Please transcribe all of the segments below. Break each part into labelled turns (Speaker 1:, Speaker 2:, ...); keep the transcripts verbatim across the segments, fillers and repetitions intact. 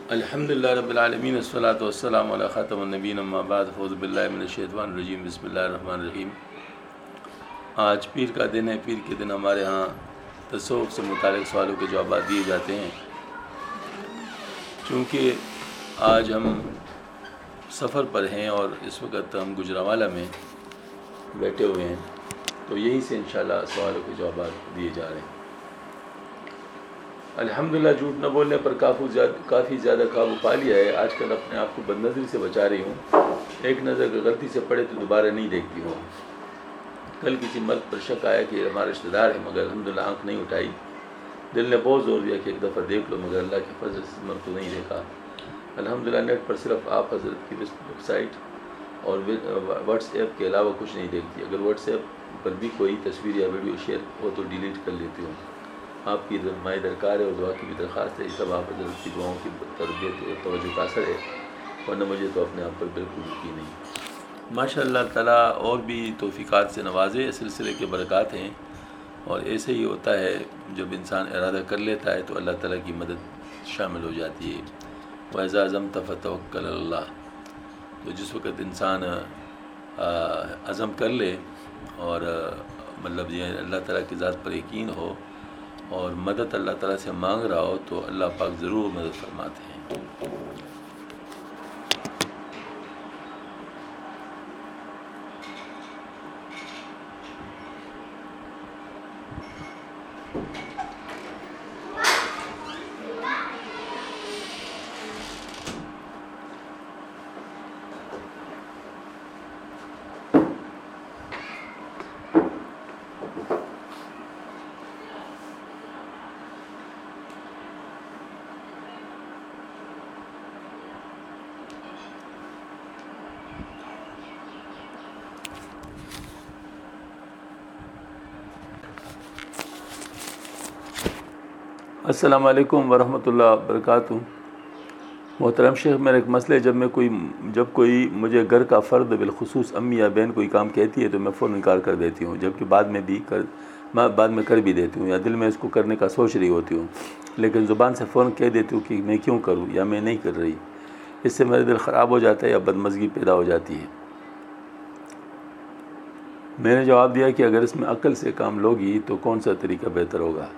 Speaker 1: الحمدللہ رب العالمین والصلاۃ والسلام علی خاتم النبیین اما بعد اعوذ باللہ من الشیطان الرجیم بسم اللہ الرحمن الرحیم۔ آج پیر کا دن ہے۔ پیر کے دن ہمارے ہاں تصوف سے متعلق سوالوں کے جوابات دیے جاتے ہیں۔ چونکہ آج ہم سفر پر ہیں اور اس وقت ہم گجرانوالہ میں بیٹھے ہوئے ہیں، تو یہیں سے انشاءاللہ سوالوں کے جوابات دیے جا رہے ہیں۔ الحمدللہ جھوٹ نہ بولنے پر کافی زیادہ کافی زیادہ قابو پا لیا ہے۔ آج کل اپنے آپ کو بد نظری سے بچا رہی ہوں۔ ایک نظر اگر غلطی سے پڑے تو دوبارہ نہیں دیکھتی ہوں۔ کل کسی مرد پر شک آیا کہ ہمارے رشتہ دار ہیں، مگر الحمدللہ آنکھ نہیں اٹھائی۔ دل نے بہت زور دیا کہ ایک دفعہ دیکھ لو، مگر اللہ کے فضل سے مرد کو نہیں دیکھا۔ الحمدللہ نیٹ پر صرف آپ حضرت کی ویب سائٹ اور واٹس ایپ کے علاوہ کچھ نہیں دیکھتی۔ اگر واٹس ایپ پر بھی کوئی تصویر یا ویڈیو شیئر ہو تو ڈیلیٹ کر لیتی ہوں۔ آپ کی رہنمائی درکار ہے اور دعا کی بھی درخواست ہے۔ یہ سب آپ حضرت کی دعاؤں کی تربیت اور توجہ کا اثر ہے، ورنہ مجھے تو اپنے آپ پر بالکل یقین نہیں۔ ماشاء اللہ تعالیٰ اور بھی توفیقات سے نوازے، سلسلے کے برکات ہیں، اور ایسے ہی ہوتا ہے جب انسان ارادہ کر لیتا ہے تو اللہ تعالیٰ کی مدد شامل ہو جاتی ہے۔ وَإِذَا عَزَمْتَ فَتَوَكَّلْ عَلَى اللَّهِ، تو جس وقت انسان عزم کر لے اور مطلب یہ اللہ تعالیٰ کی ذات پر یقین ہو اور مدد اللہ تعالیٰ سے مانگ رہا ہو تو اللہ پاک ضرور مدد فرماتے ہیں۔ السلام علیکم ورحمۃ اللہ وبرکاتہ۔ محترم شیخ، میرا ایک مسئلہ ہے، جب میں کوئی جب کوئی مجھے گھر کا فرد بالخصوص امی یا بہن کوئی کام کہتی ہے تو میں فوراً انکار کر دیتی ہوں، جبکہ بعد میں بھی کر میں بعد میں کر بھی دیتی ہوں، یا دل میں اس کو کرنے کا سوچ رہی ہوتی ہوں، لیکن زبان سے فوراً کہہ دیتی ہوں کہ میں کیوں کروں یا میں نہیں کر رہی۔ اس سے میرا دل خراب ہو جاتا ہے یا بدمزگی پیدا ہو جاتی ہے۔ میں نے جواب دیا کہ اگر اس میں عقل سے کام لوگی تو کون سا طریقہ بہتر ہوگا؟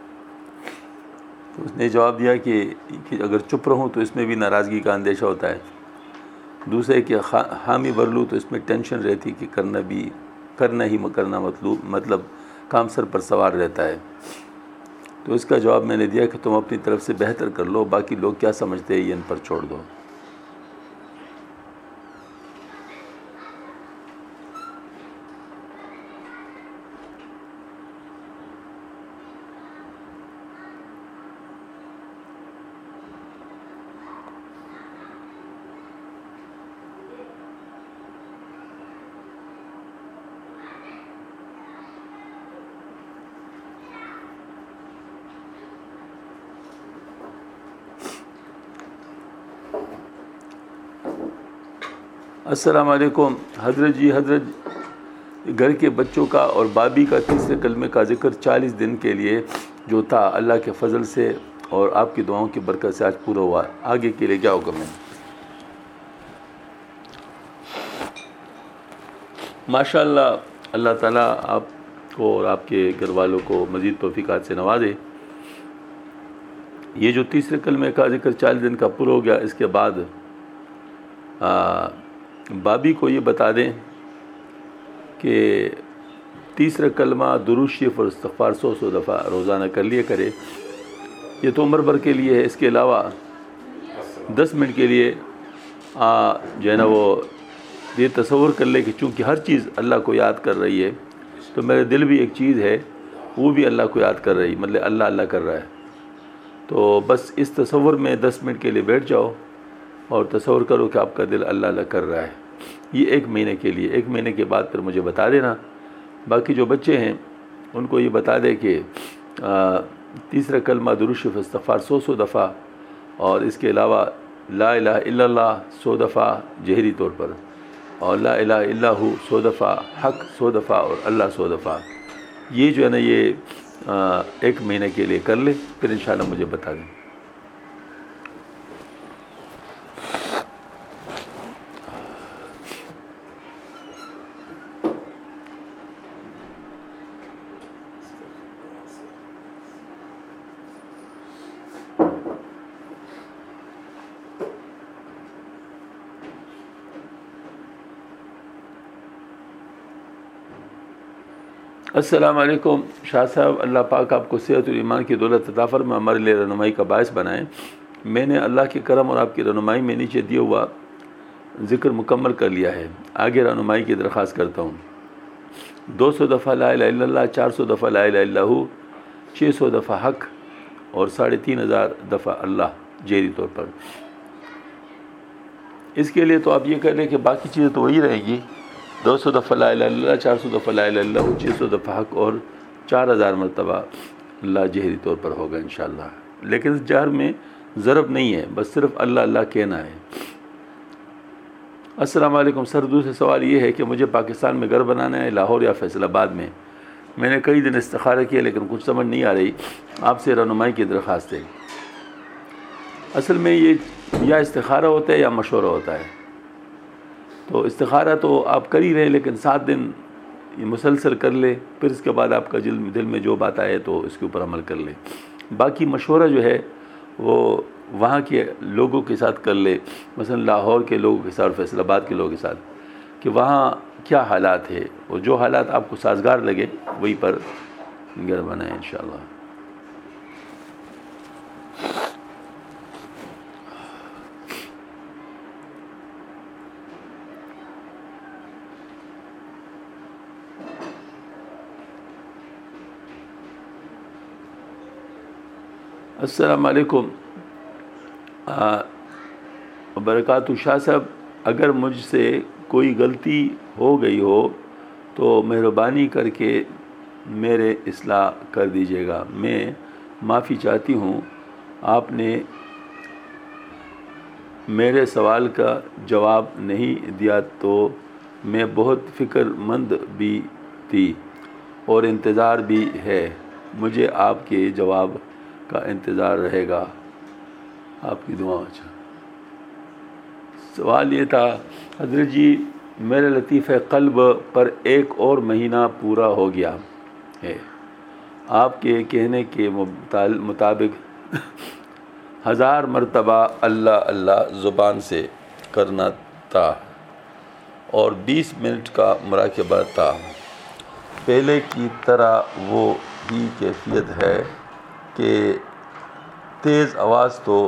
Speaker 1: تو اس نے جواب دیا کہ کہ اگر چپ رہوں تو اس میں بھی ناراضگی کا اندیشہ ہوتا ہے، دوسرے کہ حامی بھر لوں تو اس میں ٹینشن رہتی کہ کرنا بھی کرنا ہی کرنا مطلوب مطلب کام سر پر سوار رہتا ہے۔ تو اس کا جواب میں نے دیا کہ تم اپنی طرف سے بہتر کر لو، باقی لوگ کیا سمجھتے ہیں یہ ان پر چھوڑ دو۔ السلام علیکم حضرت جی حضرت گھر کے بچوں کا اور بابی کا تیسرے کلمے کا ذکر چالیس دن کے لیے جو تھا، اللہ کے فضل سے اور آپ کی دعاؤں کی برکت سے آج پورا ہوا، آگے کے لیے کیا حکم ہے؟ ماشاء اللہ، اللہ تعالیٰ آپ کو اور آپ کے گھر والوں کو مزید توفیقات سے نوازے۔ یہ جو تیسرے کلمے کا ذکر چالیس دن کا پورا ہو گیا، اس کے بعد آ, بابی کو یہ بتا دیں کہ تیسرا کلمہ درود شریف اور استغفار سو سو دفعہ روزانہ کر لیا کرے۔ یہ تو عمر بھر کے لیے ہے۔ اس کے علاوہ دس منٹ کے لیے آ, جو ہے نا وہ یہ تصور کر لے کہ چونکہ ہر چیز اللہ کو یاد کر رہی ہے، تو میرے دل بھی ایک چیز ہے وہ بھی اللہ کو یاد کر رہی، مطلب اللہ اللہ کر رہا ہے۔ تو بس اس تصور میں دس منٹ کے لیے بیٹھ جاؤ اور تصور کرو کہ آپ کا دل اللہ اللہ کر رہا ہے۔ یہ ایک مہینے کے لیے، ایک مہینے کے بعد پھر مجھے بتا دینا۔ باقی جو بچے ہیں ان کو یہ بتا دے کہ تیسرا کلمہ درود شریف استغفار سو سو دفعہ، اور اس کے علاوہ لا الہ الا اللہ سو دفعہ جہری طور پر، اور لا الہ الا ہو سو دفعہ، حق سو دفعہ، اور اللہ سو دفعہ۔ یہ جو ہے نا یہ ایک مہینے کے لیے کر لے، پھر انشاءاللہ مجھے بتا دیں۔ السلام علیکم شاہ صاحب، اللہ پاک آپ کو صحت اور ایمان کی دولت عطا فرمائے، ہمارے لیے رہنمائی کا باعث بنائیں۔ میں نے اللہ کے کرم اور آپ کی رہنمائی میں نیچے دیا ہوا ذکر مکمل کر لیا ہے، آگے رہنمائی کی درخواست کرتا ہوں۔ دو سو دفعہ لا الہ الا اللہ، چار سو دفعہ لا الہ الا ہو، چھ سو دفعہ حق اور ساڑھے تین ہزار دفعہ اللہ جہری طور پر۔ اس کے لیے تو آپ یہ کر لیں کہ باقی چیزیں تو وہی رہیں گی، دو سو دفعہ لا الہ الا اللہ، چار سو دفعہ لا الہ الا اللہ، چھ سو دفعہ حق اور چار ہزار مرتبہ اللہ جہری طور پر ہوگا انشاءاللہ۔ لیکن اس جہر میں ضرب نہیں ہے، بس صرف اللہ اللہ کہنا ہے۔ السلام علیکم سر، دوسرا سوال یہ ہے کہ مجھے پاکستان میں گھر بنانا ہے، لاہور یا فیصل آباد میں۔ میں نے کئی دن استخارہ کیا لیکن کچھ سمجھ نہیں آ رہی، آپ سے رہنمائی کی درخواست ہے۔ اصل میں یہ یا استخارہ ہوتا ہے یا مشورہ ہوتا ہے۔ تو استخارہ تو آپ کر ہی رہے، لیکن سات دن یہ مسلسل کر لے، پھر اس کے بعد آپ کا دل دل میں جو بات آئے تو اس کے اوپر عمل کر لے۔ باقی مشورہ جو ہے وہ وہاں کے لوگوں کے ساتھ کر لے، مثلا لاہور کے لوگوں کے ساتھ، فیصل آباد کے لوگوں کے ساتھ، کہ وہاں کیا حالات ہے، اور جو حالات آپ کو سازگار لگے وہی پر گھر بنائیں انشاءاللہ۔ السلام علیکم وبرکاتہ شاہ صاحب، اگر مجھ سے کوئی غلطی ہو گئی ہو تو مہربانی کر کے میرے اصلاح کر دیجیے گا، میں معافی چاہتی ہوں۔ آپ نے میرے سوال کا جواب نہیں دیا تو میں بہت فکر مند بھی تھی اور انتظار بھی ہے، مجھے آپ کے جواب کا انتظار رہے گا، آپ کی دعا۔ سوال یہ تھا حضرت جی، میرے لطیفہ قلب پر ایک اور مہینہ پورا ہو گیا ہے، آپ کے کہنے کے مطابق ہزار مرتبہ اللہ اللہ زبان سے کرنا تھا اور بیس منٹ کا مراقبہ تھا۔ پہلے کی طرح وہ ہی کیفیت ہے کہ تیز آواز تو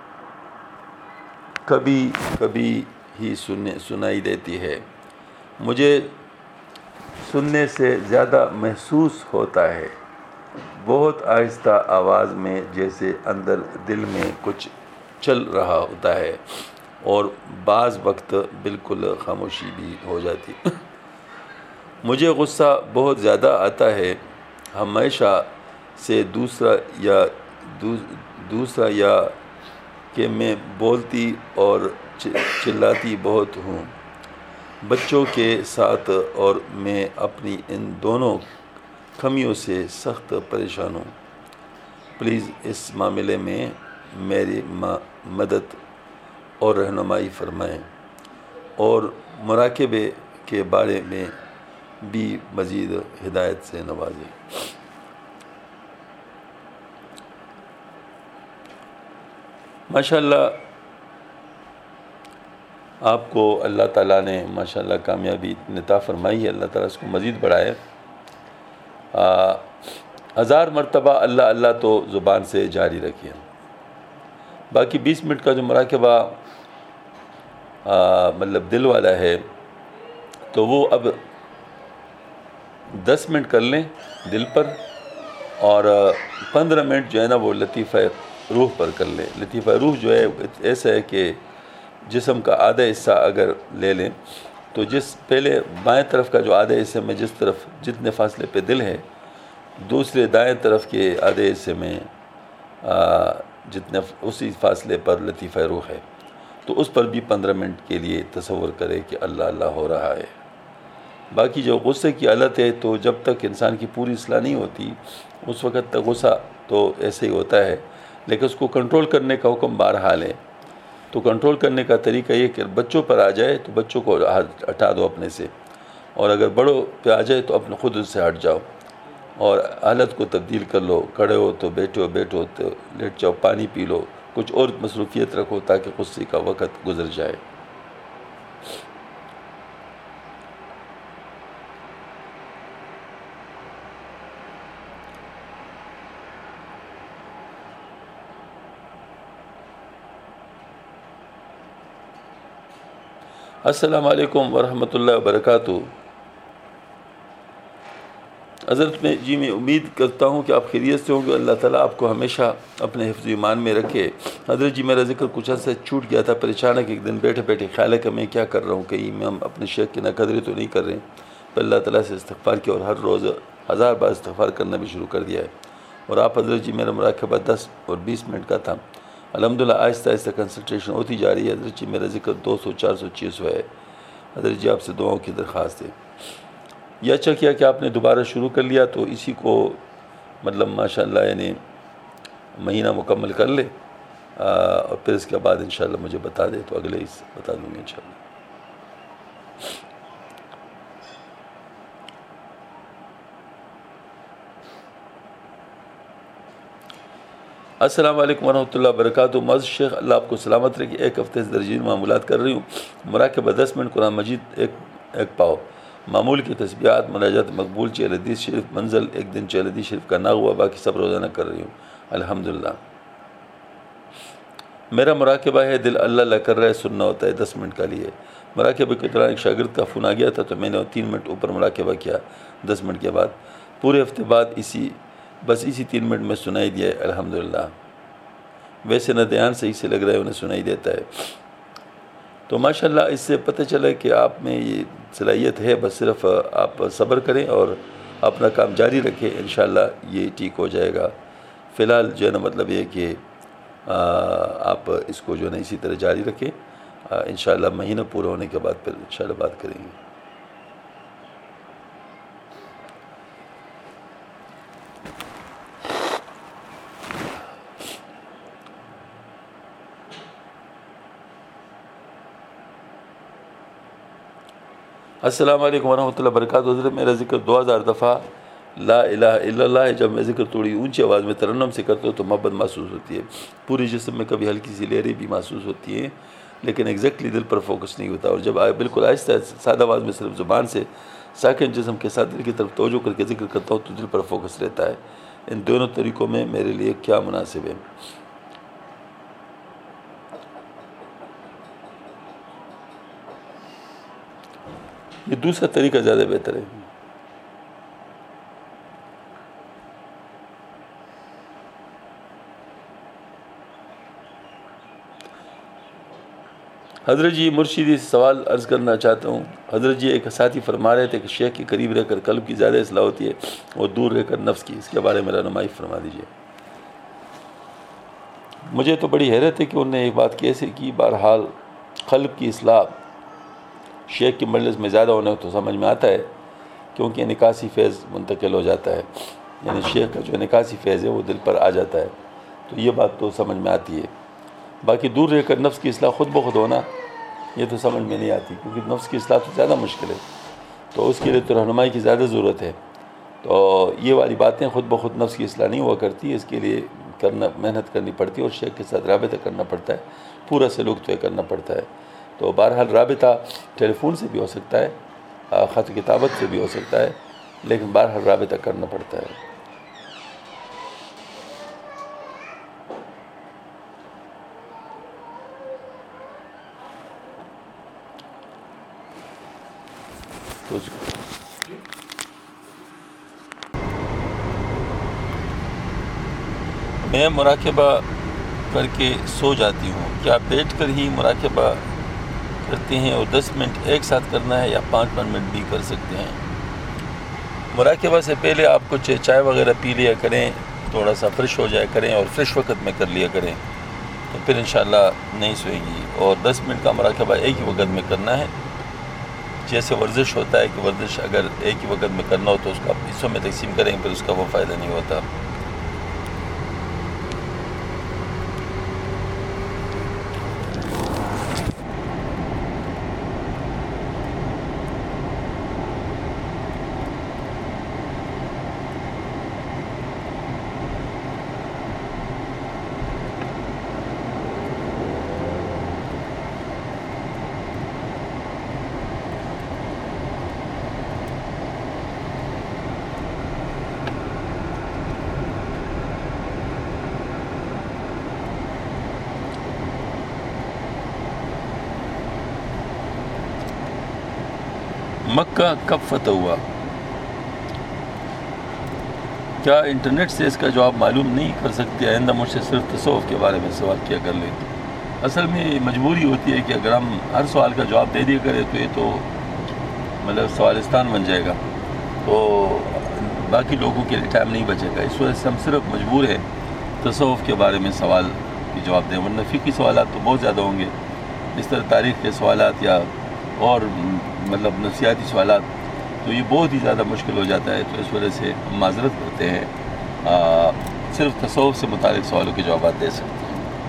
Speaker 1: کبھی کبھی ہی سننے سنائی دیتی ہے، مجھے سننے سے زیادہ محسوس ہوتا ہے، بہت آہستہ آواز میں، جیسے اندر دل میں کچھ چل رہا ہوتا ہے، اور بعض وقت بالکل خاموشی بھی ہو جاتی۔ مجھے غصہ بہت زیادہ آتا ہے، ہمیشہ سے دوسرا یا دوسرا یا کہ میں بولتی اور چلاتی بہت ہوں بچوں کے ساتھ، اور میں اپنی ان دونوں خمیوں سے سخت پریشان ہوں۔ پلیز اس معاملے میں میری مدد اور رہنمائی فرمائیں، اور مراقبے کے بارے میں بھی مزید ہدایت سے نوازیں۔ ماشاءاللہ آپ کو اللہ تعالیٰ نے ماشاءاللہ کامیابی عطا فرمائی ہے، اللہ تعالیٰ اس کو مزید بڑھائے۔ ہزار مرتبہ اللہ اللہ تو زبان سے جاری رکھیے، باقی بیس منٹ کا جو مراقبہ مطلب دل والا ہے تو وہ اب دس منٹ کر لیں دل پر، اور پندرہ منٹ جو ہے نا وہ لطیفہ روح پر کر لیں۔ لطیفہ روح جو ہے ایسا ہے کہ جسم کا آدھا حصہ اگر لے لیں تو جس پہلے بائیں طرف کا جو آدھے حصے میں جس طرف جتنے فاصلے پہ دل ہے، دوسرے دائیں طرف کے آدھے حصے میں جتنے اسی فاصلے پر لطیفہ روح ہے، تو اس پر بھی پندرہ منٹ کے لیے تصور کرے کہ اللہ اللہ ہو رہا ہے۔ باقی جو غصے کی حالت ہے تو جب تک انسان کی پوری اصلاح نہیں ہوتی اس وقت تک غصہ تو ایسے ہی ہوتا ہے، لیکن اس کو کنٹرول کرنے کا حکم بہرحال ہے۔ تو کنٹرول کرنے کا طریقہ یہ کہ بچوں پر آ جائے تو بچوں کو ہٹا دو اپنے سے، اور اگر بڑوں پہ آ جائے تو اپنے خود ان سے ہٹ جاؤ، اور حالت کو تبدیل کر لو، کھڑے ہو تو بیٹھو، بیٹھو تو لیٹ جاؤ، پانی پی لو، کچھ اور مصروفیت رکھو تاکہ غصے کا وقت گزر جائے۔ السلام علیکم ورحمۃ اللہ وبرکاتہ۔ حضرت میں جی میں امید کرتا ہوں کہ آپ خیریت سے ہوں گے، اللہ تعالیٰ آپ کو ہمیشہ اپنے حفظ ایمان میں رکھے۔ حضرت جی میرا ذکر کچھ عرصہ چھوٹ گیا تھا، پریشان ہے کہ ایک دن بیٹھے بیٹھے خیال ہے کہ میں کیا کر رہا ہوں، کہیں میں ہم اپنے شیخ کی ناقدری تو نہیں کر رہے ہیں۔ پھر اللہ تعالیٰ سے استغفار کیا اور ہر روز ہزار بار استغفار کرنا بھی شروع کر دیا ہے۔ اور آپ حضرت جی میرا مراقبہ دس اور بیس منٹ کا تھا، الحمدللہ آہستہ آہستہ کنسنٹریشن ہوتی جا رہی ہے۔ حضرت جی میرا ذکر دو سو چار سو چھ سو ہے۔ حضرت جی آپ سے دعاؤں کی درخواست ہے۔ یہ اچھا کیا کہ آپ نے دوبارہ شروع کر لیا، تو اسی کو مطلب ماشاءاللہ یعنی مہینہ مکمل کر لے اور پھر اس کے بعد انشاءاللہ مجھے بتا دے تو اگلے اس بتا دوں گی انشاءاللہ۔ السلام علیکم ورحمۃ اللہ وبرکاتہ۔ معزز شیخ اللہ آپ کو سلامت رکھے۔ ایک ہفتے سے درجین معمولات کر رہی ہوں، مراقبہ دس منٹ، قرآن مجید ایک ایک پاؤ، معمول کی تسبیحات، مناجات مقبول، چہل حدیث شریف منزل، ایک دن چہل حدیث شریف کا نہ ہوا، باقی سب روزانہ کر رہی ہوں الحمدللہ۔ میرا مراقبہ ہے دل اللہ اللہ کر رہا ہے، سننا ہوتا ہے دس منٹ کا لیے۔ مراقبہ کے دوران ایک شاگرد کا فون آ گیا تھا تو میں نے تین منٹ اوپر مراقبہ کیا دس منٹ کے بعد، پورے ہفتے بعد اسی بس اسی تین منٹ میں سنائی دیا ہے الحمدللہ۔ ویسے نہ دھیان صحیح سے لگ رہا ہے، انہیں سنائی دیتا ہے، تو ماشاءاللہ اس سے پتہ چلا کہ آپ میں یہ صلاحیت ہے، بس صرف آپ صبر کریں اور اپنا کام جاری رکھیں، انشاءاللہ یہ ٹھیک ہو جائے گا۔ فی الحال جو ہے نا مطلب یہ کہ آپ اس کو جو ہے نا اسی طرح جاری رکھیں، انشاءاللہ مہینہ پورا ہونے کے بعد پھر انشاءاللہ بات کریں گے۔ السلام علیکم ورحمۃ اللہ وبرکاتہ۔ حضرت میرا ذکر دو ہزار دفعہ لا الہ الا اللہ ہے۔ جب میں ذکر تھوڑی اونچی آواز میں ترنم سے کرتا ہوں تو محبت محسوس ہوتی ہے، پوری جسم میں کبھی ہلکی سی لہریں بھی محسوس ہوتی ہیں، لیکن ایگزیکٹلی دل پر فوکس نہیں ہوتا۔ اور جب بالکل آہستہ سادہ آواز میں صرف زبان سے ساکن جسم کے ساتھ دل کی طرف توجہ کر کے ذکر کرتا ہوں تو دل پر فوکس رہتا ہے۔ ان دونوں طریقوں میں میرے لیے کیا مناسب ہے؟ یہ دوسرا طریقہ زیادہ بہتر ہے۔ حضرت جی مرشدی سے سوال عرض کرنا چاہتا ہوں۔ حضرت جی ایک ساتھی فرما رہے تھے کہ شیخ کے قریب رہ کر قلب کی زیادہ اصلاح ہوتی ہے اور دور رہ کر نفس کی، اس کے بارے میں رہنمائی فرما دیجیے۔ مجھے تو بڑی حیرت ہے کہ انہوں نے ایک بات کیسے کی۔ بہرحال قلب کی اصلاح شیخ کی مجلس میں زیادہ ہونے تو سمجھ میں آتا ہے، کیونکہ انعکاسی فیض منتقل ہو جاتا ہے، یعنی شیخ کا جو انعکاسی فیض ہے وہ دل پر آ جاتا ہے، تو یہ بات تو سمجھ میں آتی ہے۔ باقی دور رہ کر نفس کی اصلاح خود بخود ہونا یہ تو سمجھ میں نہیں آتی، کیونکہ نفس کی اصلاح تو زیادہ مشکل ہے، تو اس کے لیے تو رہنمائی کی زیادہ ضرورت ہے۔ تو یہ والی باتیں خود بخود نفس کی اصلاح نہیں ہوا کرتی، اس کے لیے کرنا محنت کرنی پڑتی ہے اور شیخ کے ساتھ رابطہ کرنا پڑتا ہے، پورا سلوک طے کرنا پڑتا ہے۔ تو بہرحال رابطہ ٹیلی فون سے بھی ہو سکتا ہے، خط کتابت سے بھی ہو سکتا ہے، لیکن بہرحال رابطہ کرنا پڑتا ہے۔ میں مراقبہ کر کے سو جاتی ہوں، کیا بیٹھ کر ہی مراقبہ کرتے ہیں اور دس منٹ ایک ساتھ کرنا ہے یا پانچ پانچ منٹ بھی کر سکتے ہیں؟ مراقبہ سے پہلے آپ کچھ چائے وغیرہ پی لیا کریں، تھوڑا سا فریش ہو جایا کریں اور فریش وقت میں کر لیا کریں، تو پھر انشاءاللہ نہیں سوئے گی۔ اور دس منٹ کا مراقبہ ایک ہی وقت میں کرنا ہے، جیسے ورزش ہوتا ہے کہ ورزش اگر ایک ہی وقت میں کرنا ہو تو اس کو آپ حصوں میں تقسیم کریں، پھر اس کا وہ فائدہ نہیں ہوتا۔ مکہ کب فتح ہوا؟ کیا انٹرنیٹ سے اس کا جواب معلوم نہیں کر سکتے؟ آئندہ مجھ سے صرف تصوف کے بارے میں سوال کیا کر لیں۔ اصل میں مجبوری ہوتی ہے کہ اگر ہم ہر سوال کا جواب دے دیا کرے تو یہ تو مطلب سوالستان بن جائے گا، تو باقی لوگوں کے لیے ٹائم نہیں بچے گا۔ اس وجہ سے ہم صرف مجبور ہیں تصوف کے بارے میں سوال کی جواب دیں، ورنہ فقہی سوالات تو بہت زیادہ ہوں گے، اس طرح تاریخ کے سوالات یا اور مطلب نفسیاتی سوالات، تو یہ بہت ہی زیادہ مشکل ہو جاتا ہے۔ تو اس وجہ سے ہم معذرت کرتے ہیں، آ, صرف تصوف سے متعلق سوالوں کے جوابات دے سکتے ہیں۔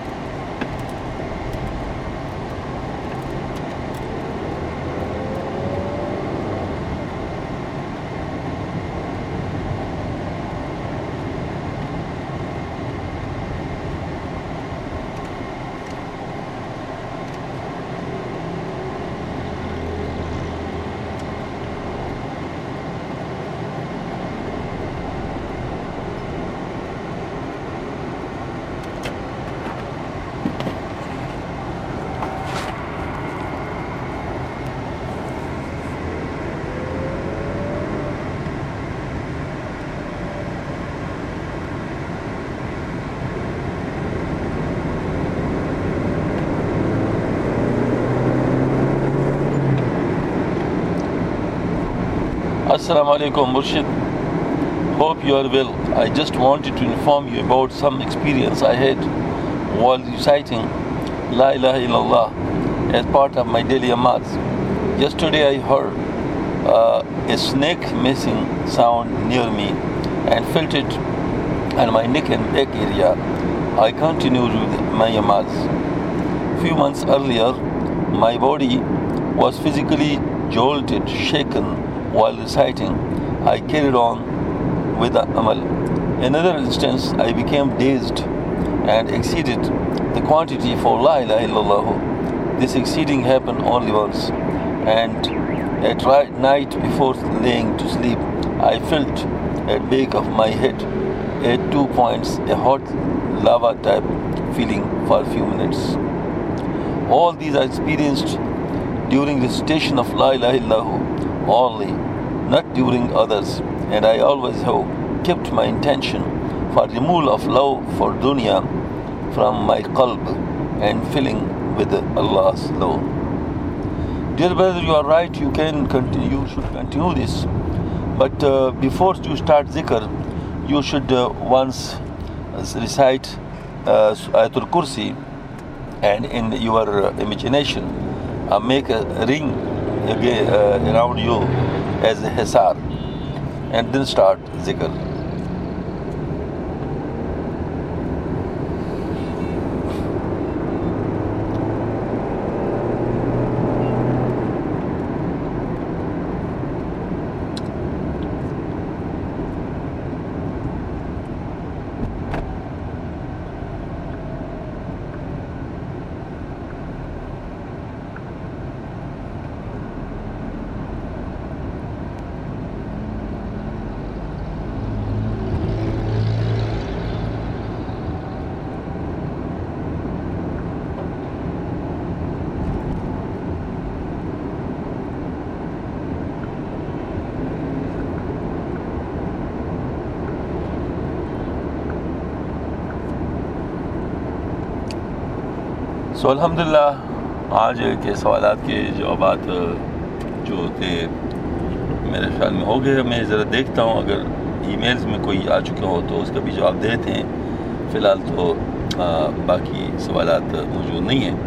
Speaker 1: Assalamu alaikum Murshid, hope you are well. I just wanted to inform you about some experience I had while reciting La ilaha illallah as part of my daily amal. Yesterday I heard uh, a snake messing sound near me and felt it on my neck and back area. I continued with my amal. Few months earlier, my body was physically jolted, shaken while reciting. I carried on with the amal. Another instance, I became dazed and exceeded the quantity for La ilaha illallah. This exceeding happened only once, and at right night before laying to sleep, I felt at back of my head at two points a hot lava type feeling for a few minutes. All these I experienced during the recitation of La ilaha illallah only, not during others, and I always have kept my intention for removal of love for dunya from my qalb and filling with Allah's love. Dear brother, you are right, you can continue, you should continue this, but uh, before you start zikr, you should uh, once recite uh, Ayatul Kursi, and in your uh, imagination uh, make a ring again, uh, around you as a hisar, and then start zikr. سو الحمدللہ آج کے سوالات کے جوابات جو تھے میرے خیال میں ہو گئے۔ میں ذرا دیکھتا ہوں اگر ای میلز میں کوئی آ چکے ہو تو اس کا بھی جواب دیتے ہیں۔ فی الحال تو باقی سوالات موجود نہیں ہیں۔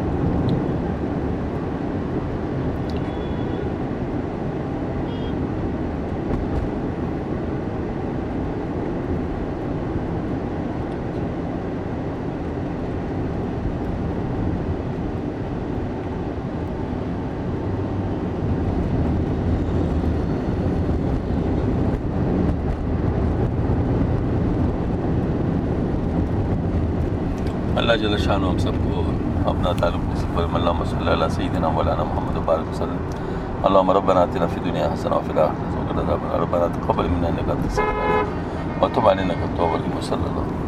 Speaker 1: اللہ جل شانہ ہم سب کو اپنا تعلق نصیب فرمائے۔ اللہم صلی علی سیدنا مولانا محمد وبارک وسلم۔ اللہم ربنا آتنا فی الدنیا حسنہ وفی الآخرۃ حسنہ وقنا عذاب النار۔ ربنا تقبل منا انک انت السمیع العلیم وتب علینا انک انت التواب الرحیم۔ صلی اللہ